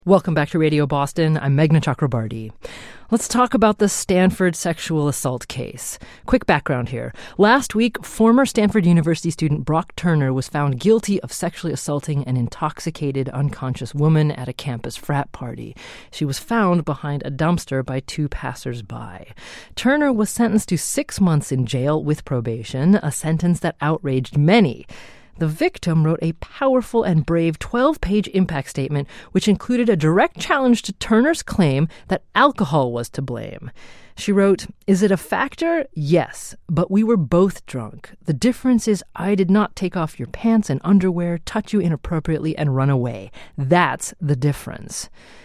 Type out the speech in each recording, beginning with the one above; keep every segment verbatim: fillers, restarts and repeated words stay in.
Welcome back to Radio Boston. I'm Meghna Chakrabarty. Let's talk about the Stanford sexual assault case. Quick background here. Last week, former Stanford University student Brock Turner was found guilty of sexually assaulting an intoxicated, unconscious woman at a campus frat party. She was found behind a dumpster by two passers-by. Turner was sentenced to six months in jail with probation, a sentence that outraged many. The victim wrote a powerful and brave twelve-page impact statement, which included a direct challenge to Turner's claim that alcohol was to blame. She wrote, "Is it a factor? Yes, but we were both drunk. The difference is I did not take off your pants and underwear, touch you inappropriately, and run away. That's the difference."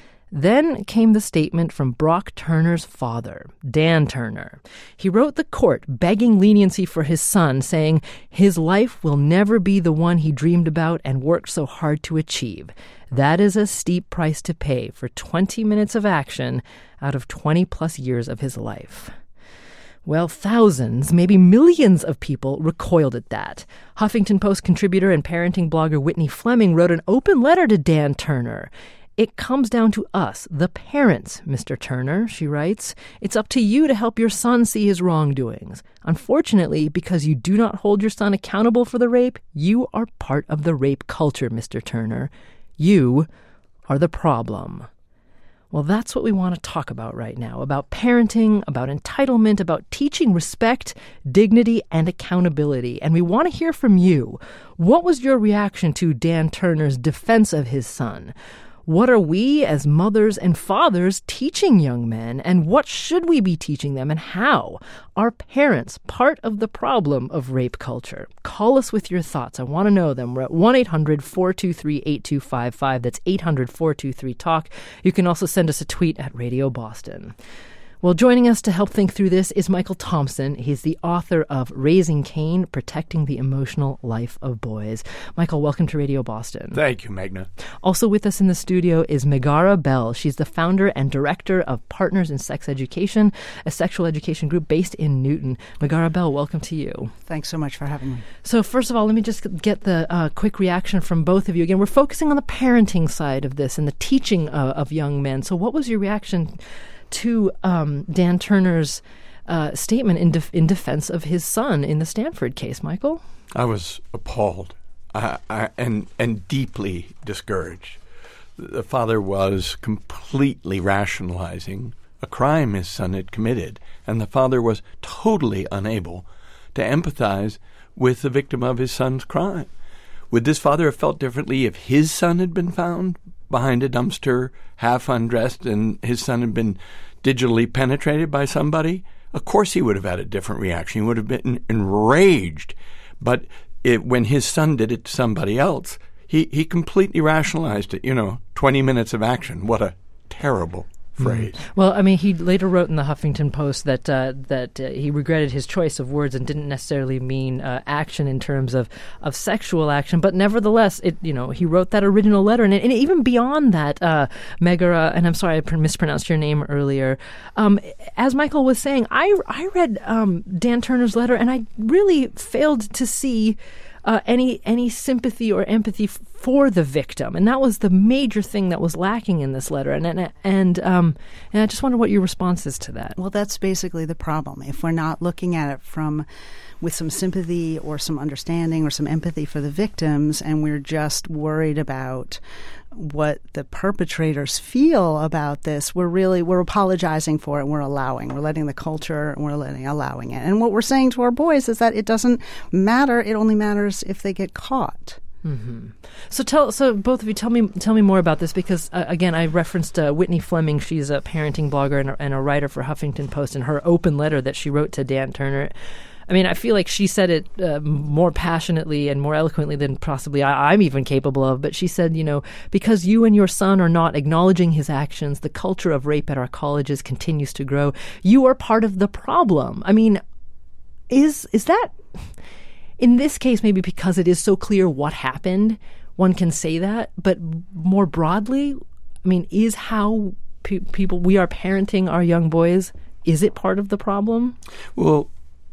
Then came the statement from Brock Turner's father, Dan Turner. He wrote the court begging leniency for his son, saying his life will never be the one he dreamed about and worked so hard to achieve. That is a steep price to pay for twenty minutes of action out of twenty plus years of his life. Well, thousands, maybe millions of people recoiled at that. Huffington Post contributor and parenting blogger Whitney Fleming wrote an open letter to Dan Turner. "It comes down to us, the parents, Mister Turner," she writes. "It's up to you to help your son see his wrongdoings. Unfortunately, because you do not hold your son accountable for the rape, you are part of the rape culture, Mister Turner. You are the problem." Well, that's what we want to talk about right now, about parenting, about entitlement, about teaching respect, dignity, and accountability. And we want to hear from you. What was your reaction to Dan Turner's defense of his son? What are we as mothers and fathers teaching young men, and what should we be teaching them, and how? Are parents part of the problem of rape culture? Call us with your thoughts. I want to know them. We're at one eight hundred four two three eight two five five. That's eight hundred four two three talk. You can also send us a tweet at Radio Boston. Well, joining us to help think through this is Michael Thompson. He's the author of Raising Cain, Protecting the Emotional Life of Boys. Michael, welcome to Radio Boston. Thank you, Meghna. Also with us in the studio is Megara Bell. She's the founder and director of Partners in Sex Education, a sexual education group based in Newton. Megara Bell, welcome to you. Thanks so much for having me. So first of all, let me just get the uh, quick reaction from both of you. Again, we're focusing on the parenting side of this and the teaching uh, of young men. So what was your reaction to um, Dan Turner's uh, statement in, def- in defense of his son in the Stanford case, Michael? I was appalled uh, I, and and deeply discouraged. The father was completely rationalizing a crime his son had committed, and the father was totally unable to empathize with the victim of his son's crime. Would this father have felt differently if his son had been found behind a dumpster, half undressed, and his son had been digitally penetrated by somebody? Of course he would have had a different reaction. He would have been enraged. But it, when his son did it to somebody else, he, he completely rationalized it. You know, twenty minutes of action. What a terrible phrase. Mm. Well, I mean, he later wrote in the Huffington Post that uh, that uh, he regretted his choice of words and didn't necessarily mean uh, action in terms of, of sexual action, but nevertheless, it you know he wrote that original letter, and, and even beyond that, uh, Megara, and I'm sorry I mispronounced your name earlier. Um, as Michael was saying, I I read um, Dan Turner's letter, and I really failed to see Uh, any any sympathy or empathy f- for the victim, and that was the major thing that was lacking in this letter. And and and, um, and I just wonder what your response is to that. Well, that's basically the problem. If we're not looking at it from with some sympathy or some understanding or some empathy for the victims, and we're just worried about what the perpetrators feel about this, we're really we're apologizing for it, and we're allowing we're letting the culture and we're letting allowing it. And what we're saying to our boys is that it doesn't matter. It only matters if they get caught. Mm-hmm. So tell so both of you tell me tell me more about this, because uh, again I referenced uh, Whitney Fleming. She's a parenting blogger and a, and a writer for Huffington Post, and her open letter that she wrote to Dan Turner. I mean, I feel like she said it uh, more passionately and more eloquently than possibly I, I'm even capable of. But she said, you know, because you and your son are not acknowledging his actions, the culture of rape at our colleges continues to grow. You are part of the problem. I mean, is is that, in this case, maybe because it is so clear what happened, one can say that. But more broadly, I mean, is how pe- people, we are parenting our young boys, is it part of the problem? Well,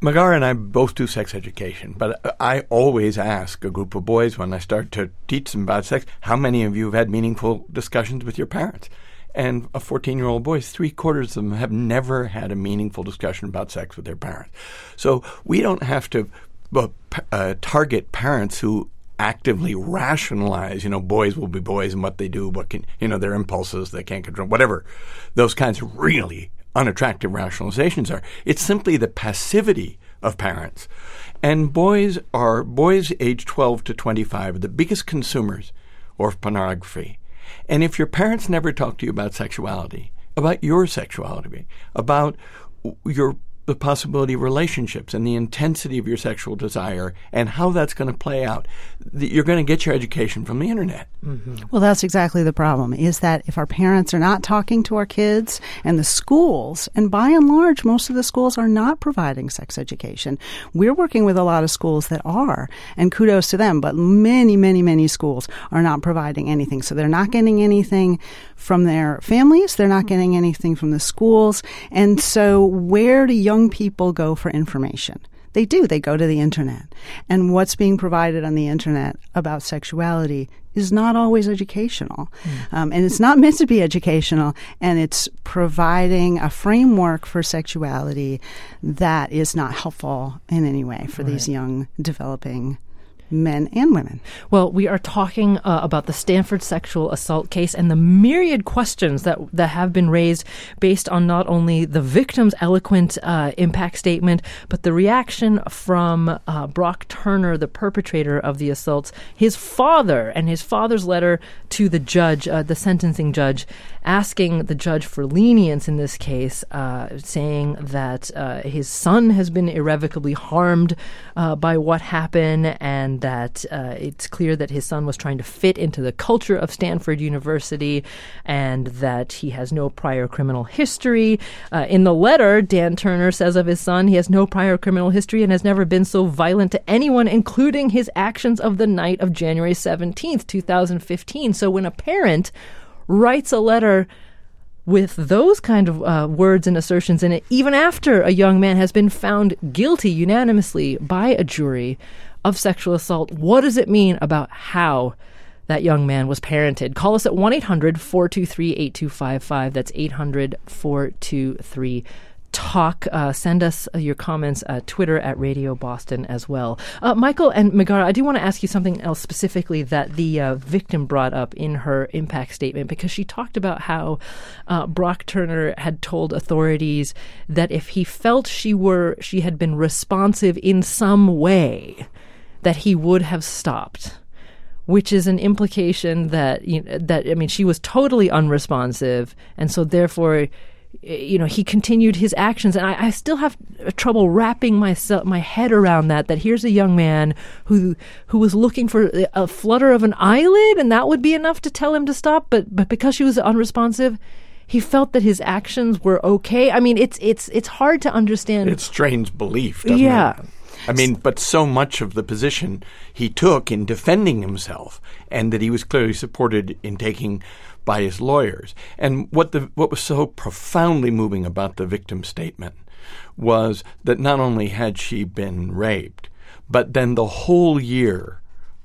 Megara and I both do sex education, but I always ask a group of boys when I start to teach them about sex, how many of you have had meaningful discussions with your parents? And a fourteen-year-old boy, three-quarters of them have never had a meaningful discussion about sex with their parents. So we don't have to uh, uh, target parents who actively rationalize, you know, boys will be boys and what they do, what can, you know, their impulses, they can't control, whatever those kinds of really unattractive rationalizations are. It's simply the passivity of parents. And boys are, boys age twelve to twenty-five are the biggest consumers of pornography. And if your parents never talk to you about sexuality, about your sexuality, about your the possibility of relationships and the intensity of your sexual desire and how that's going to play out, you're going to get your education from the internet. Mm-hmm. Well, that's exactly the problem, is that if our parents are not talking to our kids, and the schools, and by and large, most of the schools are not providing sex education. We're working with a lot of schools that are, and kudos to them, but many, many, many schools are not providing anything. So they're not getting anything from their families. They're not getting anything from the schools. And so where do young people go for information? They do. They go to the internet. And what's being provided on the internet about sexuality is not always educational. Mm. Um, and it's not meant to be educational. And it's providing a framework for sexuality that is not helpful in any way for right. these young developing men and women. Well, we are talking uh, about the Stanford sexual assault case and the myriad questions that that have been raised based on not only the victim's eloquent uh, impact statement, but the reaction from uh, Brock Turner, the perpetrator of the assaults, his father, and his father's letter to the judge, uh, the sentencing judge, asking the judge for lenience in this case, uh, saying that uh, his son has been irrevocably harmed uh, by what happened, and that uh, it's clear that his son was trying to fit into the culture of Stanford University, and that he has no prior criminal history. Uh, in the letter, Dan Turner says of his son, he has no prior criminal history and has never been so violent to anyone, including his actions of the night of January seventeenth, twenty fifteen. So when a parent writes a letter with those kind of uh, words and assertions in it, even after a young man has been found guilty unanimously by a jury of sexual assault, what does it mean about how that young man was parented? Call us at one eight hundred four two three eight two five five. That's eight hundred four two three talk. Uh, send us your comments at Twitter at Radio Boston as well. Uh, Michael and Megara, I do want to ask you something else specifically that the uh, victim brought up in her impact statement, because she talked about how uh, Brock Turner had told authorities that if he felt she were she had been responsive in some way, that he would have stopped, which is an implication that, you know, that, I mean, she was totally unresponsive, and so therefore, you know, he continued his actions. And I, I still have trouble wrapping myself, my head around that, that here's a young man who who was looking for a flutter of an eyelid, and that would be enough to tell him to stop, but but because she was unresponsive, he felt that his actions were okay. I mean, it's it's it's hard to understand. It's strange belief, doesn't yeah. it? I mean, but so much of the position he took in defending himself, and that he was clearly supported in taking by his lawyers. And what the what was so profoundly moving about the victim's statement was that not only had she been raped, but then the whole year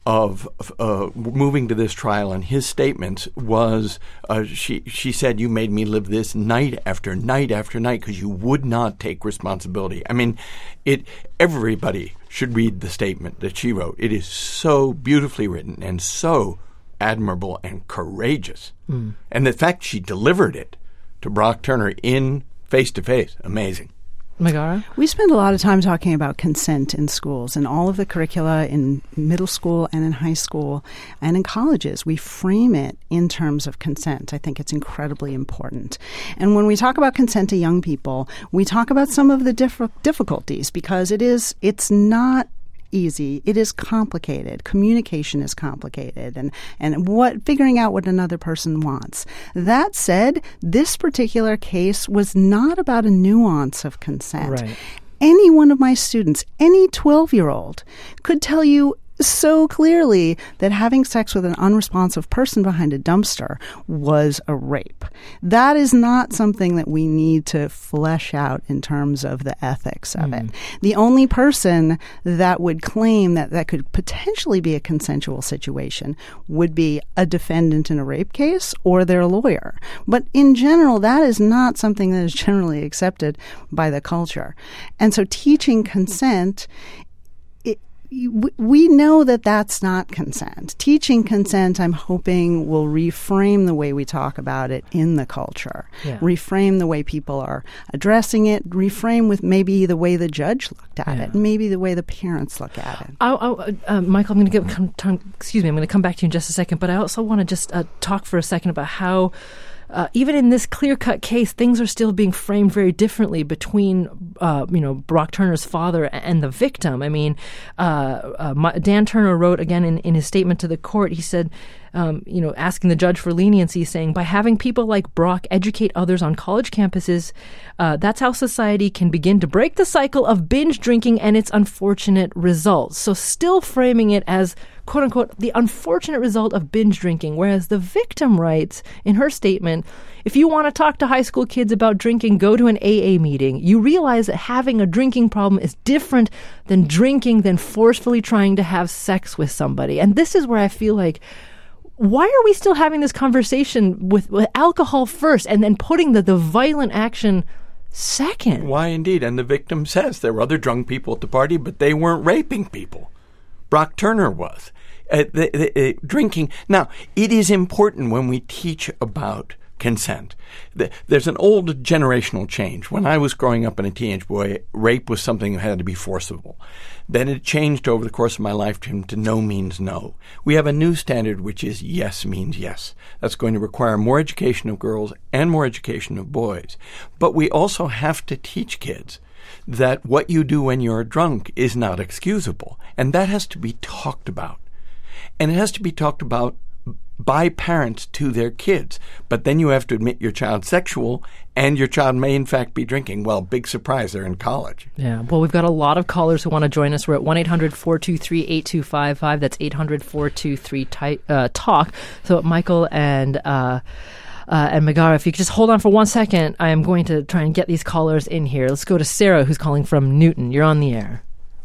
of uh, moving to this trial and his statements was, uh, she she said, you made me live this night after night after night because you would not take responsibility. I mean, it. Everybody should read the statement that she wrote. It is so beautifully written and so admirable and courageous. Mm. And the fact she delivered it to Brock Turner in face-to-face, amazing. Megara? We spend a lot of time talking about consent in schools, and all of the curricula in middle school and in high school and in colleges. We frame it in terms of consent. I think it's incredibly important. And when we talk about consent to young people, we talk about some of the diff- difficulties because it is, it's not easy. It is complicated. Communication is complicated, and, and what figuring out what another person wants. That said, this particular case was not about a nuance of consent. Right. Any one of my students, any twelve-year-old, could tell you so clearly that having sex with an unresponsive person behind a dumpster was a rape. That is not something that we need to flesh out in terms of the ethics of mm. it. The only person that would claim that that could potentially be a consensual situation would be a defendant in a rape case or their lawyer. But in general, that is not something that is generally accepted by the culture. And so teaching consent, we know that that's not consent. Teaching consent, I'm hoping, will reframe the way we talk about it in the culture, yeah. reframe the way people are addressing it, reframe with maybe the way the judge looked at yeah. it, maybe the way the parents look at it. I, I, uh, Michael, I'm going to come, come, excuse me, I'm going to come back to you in just a second, but I also want to just uh, talk for a second about how Uh, even in this clear-cut case, things are still being framed very differently between, uh, you know, Brock Turner's father and the victim. I mean, uh, uh, Dan Turner wrote again in, in his statement to the court, he said, um, you know, asking the judge for leniency, saying, by having people like Brock educate others on college campuses, uh, that's how society can begin to break the cycle of binge drinking and its unfortunate results. So still framing it as, quote unquote, the unfortunate result of binge drinking, whereas the victim writes in her statement, if you want to talk to high school kids about drinking, go to an A A meeting. You realize that having a drinking problem is different than drinking, than forcefully trying to have sex with somebody. And this is where I feel like, why are we still having this conversation with, with alcohol first and then putting the, the violent action second? Why indeed? And the victim says there were other drunk people at the party, but they weren't raping people. Brock Turner was. Uh, the, the, uh, drinking. Now, it is important when we teach about consent. The, there's an old generational change. When I was growing up and a teenage boy, rape was something that had to be forcible. Then it changed over the course of my lifetime to no means no. We have a new standard, which is yes means yes. That's going to require more education of girls and more education of boys. But we also have to teach kids that what you do when you're drunk is not excusable. And that has to be talked about. And it has to be talked about by parents to their kids. But then you have to admit your child's sexual and your child may in fact be drinking. Well, big surprise, they're in college. Yeah. Well, we've got a lot of callers who want to join us. We're at one eight hundred four two three eight two five five. That's eight hundred four two three talk. So Michael and uh, uh, and Megara, if you could just hold on for one second, I am going to try and get these callers in here. Let's go to Sarah, who's calling from Newton. You're on the air.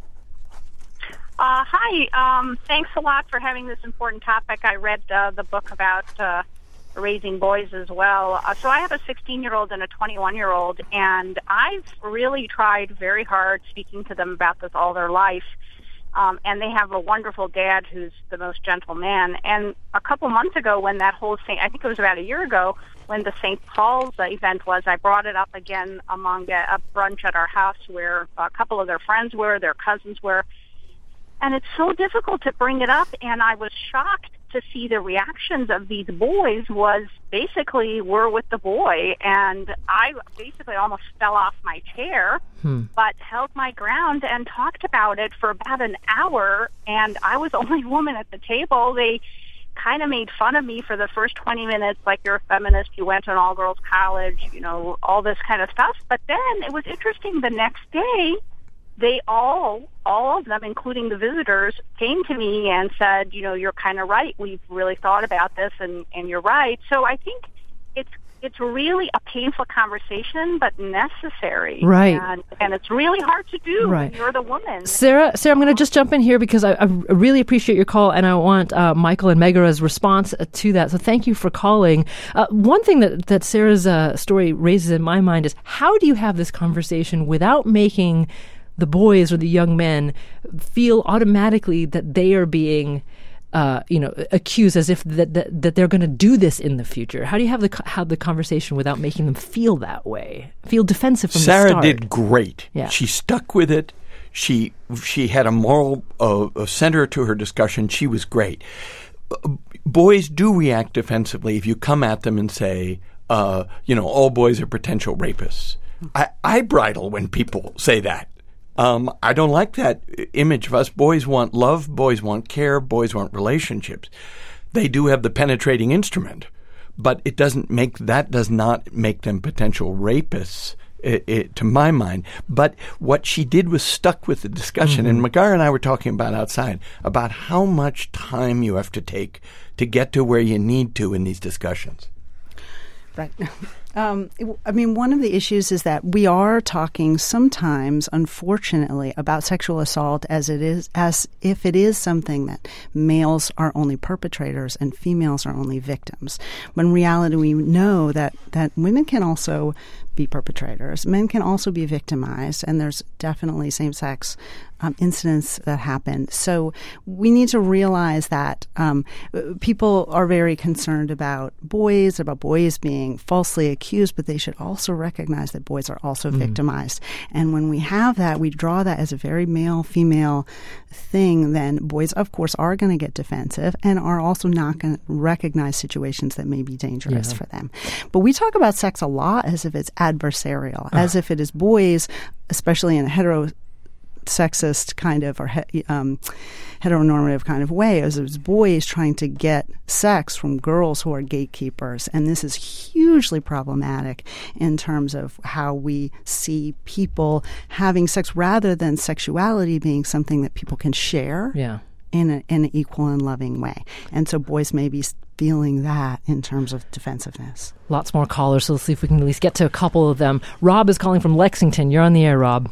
Uh, hi. Um, thanks a lot for having this important topic. I read uh, the book about uh, raising boys as well. Uh, so I have a sixteen-year-old and a twenty-one-year-old, and I've really tried very hard speaking to them about this all their life. Um, and they have a wonderful dad who's the most gentle man. And a couple months ago when that whole thing, I think it was about a year ago, when the Saint Paul's event was, I brought it up again among a, a brunch at our house where a couple of their friends were, their cousins were. And it's so difficult to bring it up, and I was shocked to see the reactions of these boys was basically, we're with the boy, and I basically almost fell off my chair, hmm. but held my ground and talked about it for about an hour, and I was the only woman at the table. They kind of made fun of me for the first twenty minutes, like, you're a feminist, you went to an all-girls college, you know, all this kind of stuff. But then it was interesting, the next day, they all, all of them, including the visitors, came to me and said, you know, you're kind of right. We've really thought about this, and, and you're right. So I think it's it's really a painful conversation, but necessary. Right. And, and it's really hard to do right. when you're the woman. Sarah, Sarah, I'm going to just jump in here because I, I really appreciate your call, and I want uh, Michael and Megara's response to that. So thank you for calling. Uh, one thing that, that Sarah's uh, story raises in my mind is, how do you have this conversation without making the boys or the young men feel automatically that they are being, uh, you know, accused as if that that, that they're going to do this in the future? How do you have the have the conversation without making them feel that way, feel defensive from Sarah the start? Sarah did great. Yeah. She stuck with it. She she had a moral uh, a center to her discussion. She was great. Boys do react defensively if you come at them and say, uh, you know, all boys are potential rapists. I, I bridle when people say that. Um, I don't like that image of us. Boys want love. Boys want care. Boys want relationships. They do have the penetrating instrument, but it doesn't make that does not make them potential rapists. it, it, to my mind. But what she did was stuck with the discussion. Mm-hmm. And Magar and I were talking about outside about how much time you have to take to get to where you need to in these discussions. Right. Um, I mean, one of the issues is that we are talking sometimes, unfortunately, about sexual assault as it is, as if it is something that males are only perpetrators and females are only victims. When in reality, we know that, that women can also be perpetrators. Men can also be victimized, and there's definitely same-sex um, incidents that happen. So we need to realize that um, people are very concerned about boys, about boys being falsely accused, but they should also recognize that boys are also mm. victimized. And when we have that, we draw that as a very male-female thing, then boys, of course, are going to get defensive and are also not going to recognize situations that may be dangerous yeah. for them. But we talk about sex a lot as if it's adversarial, uh. as if it is boys, especially in a heterosexist kind of or he, um, heteronormative kind of way, as if it's boys trying to get sex from girls who are gatekeepers. And this is hugely problematic in terms of how we see people having sex rather than sexuality being something that people can share. Yeah. In, a, in an equal and loving way. And so boys may be feeling that in terms of defensiveness. Lots more callers, so let's see if we can at least get to a couple of them. Rob is calling from Lexington. You're on the air, Rob.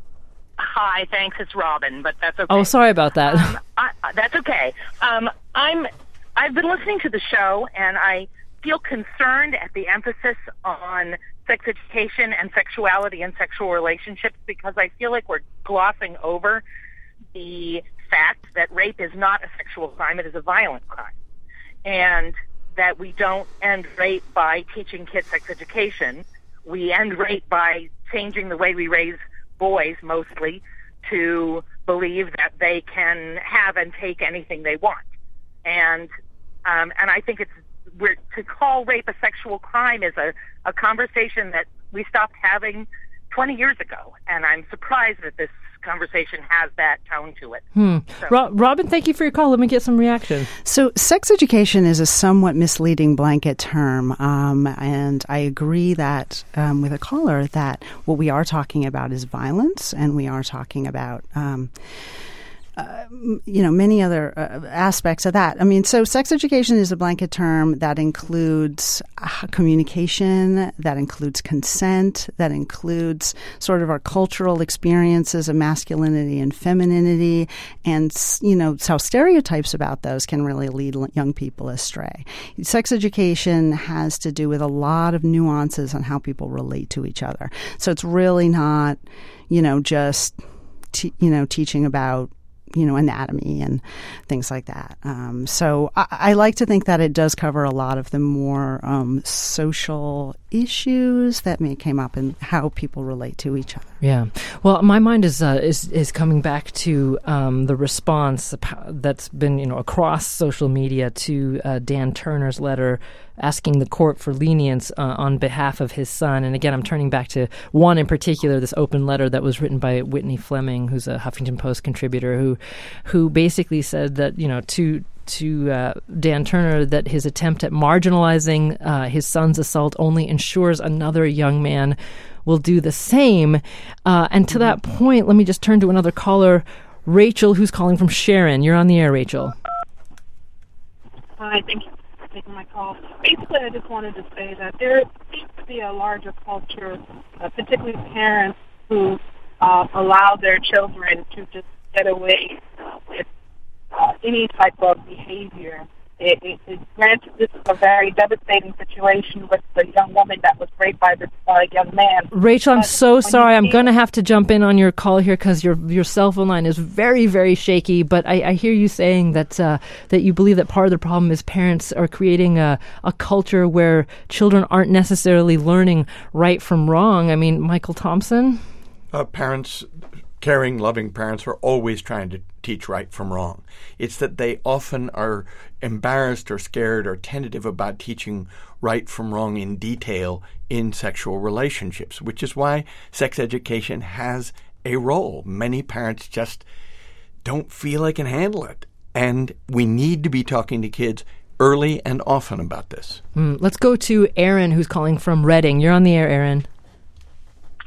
Hi, thanks. It's Robin, but that's okay. Oh, sorry about that. Um, I, that's okay. Um, I'm, I've been listening to the show, and I feel concerned at the emphasis on sex education and sexuality and sexual relationships because I feel like we're glossing over the fact that rape is not a sexual crime, it is a violent crime. And that we don't end rape by teaching kids sex education. We end rape by changing the way we raise boys, mostly, to believe that they can have and take anything they want. And um, and I think it's we're, to call rape a sexual crime is a, a conversation that we stopped having twenty years ago. And I'm surprised that this conversation has that tone to it. Hmm. So. Ro- Robin, thank you for your call. Let me get some reaction. So sex education is a somewhat misleading blanket term. Um, and I agree that um, with a caller that what we are talking about is violence, and we are talking about um, Uh, you know, many other uh, aspects of that. I mean, so sex education is a blanket term that includes uh, communication, that includes consent, that includes sort of our cultural experiences of masculinity and femininity, and, you know, how stereotypes about those can really lead young people astray. Sex education has to do with a lot of nuances on how people relate to each other. So it's really not, you know, just, te- you know, teaching about you know, anatomy and things like that. Um, so I, I like to think that it does cover a lot of the more um, social issues that may come up and how people relate to each other. Yeah. Well, my mind is uh, is is coming back to um, the response that's been, you know, across social media to uh, Dan Turner's letter asking the court for lenience uh, on behalf of his son. And again, I'm turning back to one in particular, this open letter that was written by Whitney Fleming, who's a Huffington Post contributor, who who basically said that, you know, to to uh, Dan Turner, that his attempt at marginalizing uh, his son's assault only ensures another young man will do the same. Uh, and to that point, let me just turn to another caller, Rachel, who's calling from Sharon. You're on the air, Rachel. Hi, thank you for taking my call. Basically, I just wanted to say that there seems to be a larger culture, uh, particularly parents who uh, allow their children to just get away with uh, any type of behavior. It, it, it, granted, this is a very devastating situation with the young woman that was raped by this uh, young man. Rachel, I'm but so sorry. I'm going to it, have to jump in on your call here because your your cell phone line is very, very shaky. But I, I hear you saying that uh, that you believe that part of the problem is parents are creating a, a culture where children aren't necessarily learning right from wrong. I mean, Michael Thompson? Uh, parents, caring, loving parents are always trying to teach right from wrong. It's that they often are embarrassed or scared or tentative about teaching right from wrong in detail in sexual relationships, which is why sex education has a role. Many parents just don't feel they can handle it. And we need to be talking to kids early and often about this. Mm, let's go to Aaron, who's calling from Reading. You're on the air, Aaron.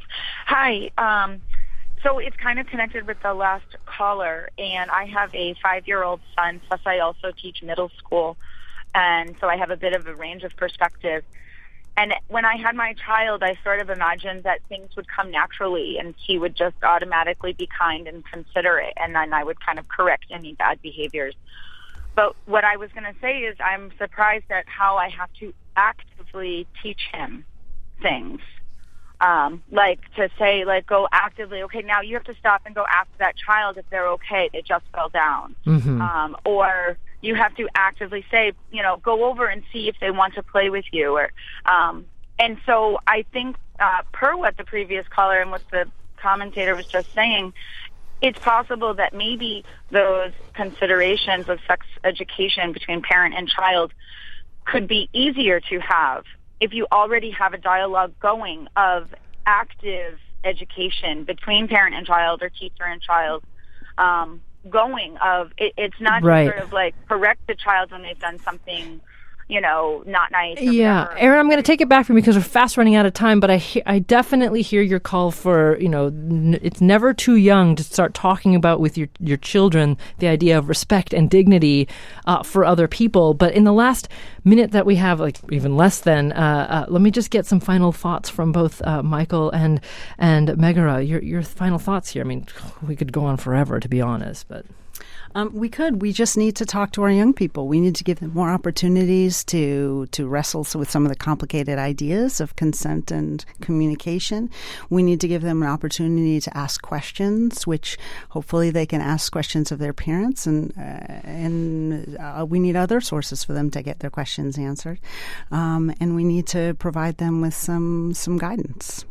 Hi. Um, so it's kind of connected with the last caller, and I have a five-year-old son, plus I also teach middle school, and so I have a bit of a range of perspective. And when I had my child, I sort of imagined that things would come naturally, and he would just automatically be kind and considerate, and then I would kind of correct any bad behaviors. But what I was going to say is I'm surprised at how I have to actively teach him things. Um, like to say, like, go actively, okay, now you have to stop and go ask that child if they're okay, they just fell down. Mm-hmm. Um, or you have to actively say, you know, go over and see if they want to play with you. Or, um, and so I think, uh, per what the previous caller and what the commentator was just saying, it's possible that maybe those considerations of sex education between parent and child could be easier to have if you already have a dialogue going of active education between parent and child or teacher and child, um, going of it, it's not right. sort of like correct the child when they've done something, you know, not nice. Or yeah. whatever. Erin, I'm going to take it back from you because we're fast running out of time, but I he- I definitely hear your call for, you know, n- it's never too young to start talking about with your, your children the idea of respect and dignity uh, for other people. But in the last minute that we have, like even less than, uh, uh, let me just get some final thoughts from both uh, Michael and and Meghera. Your, your final thoughts here. I mean, we could go on forever, to be honest, but... Um, we could. We just need to talk to our young people. We need to give them more opportunities to to wrestle with some of the complicated ideas of consent and communication. We need to give them an opportunity to ask questions, which hopefully they can ask questions of their parents, and uh, and uh, we need other sources for them to get their questions answered. Um, and we need to provide them with some some guidance.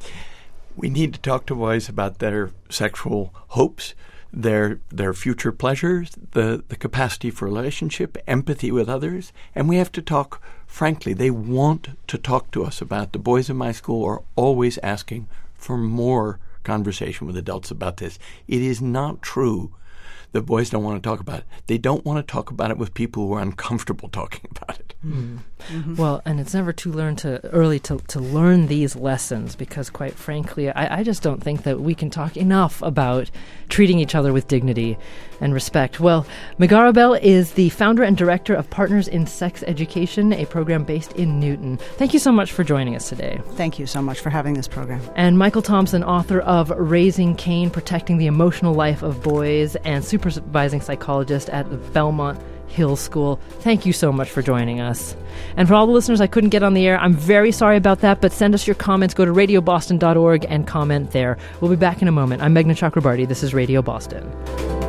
We need to talk to boys about their sexual hopes, their their future pleasures, the, the capacity for relationship, empathy with others, and we have to talk frankly. They want to talk to us about. The boys in my school are always asking for more conversation with adults about this. It is not true that boys don't want to talk about it. They don't want to talk about it with people who are uncomfortable talking about it. Mm. Mm-hmm. Well, and it's never too learn to early to, to learn these lessons because, quite frankly, I, I just don't think that we can talk enough about treating each other with dignity and respect. Well, Meghera Bell is the founder and director of Partners in Sex Education, a program based in Newton. Thank you so much for joining us today. Thank you so much for having this program. And Michael Thompson, author of Raising Cain, Protecting the Emotional Life of Boys, and supervising psychologist at the Belmont Hill School. Thank you so much for joining us. And for all the listeners I couldn't get on the air, I'm very sorry about that, but send us your comments. Go to radio boston dot org and comment there. We'll be back in a moment. I'm Meghna Chakrabarty. This is Radio Boston.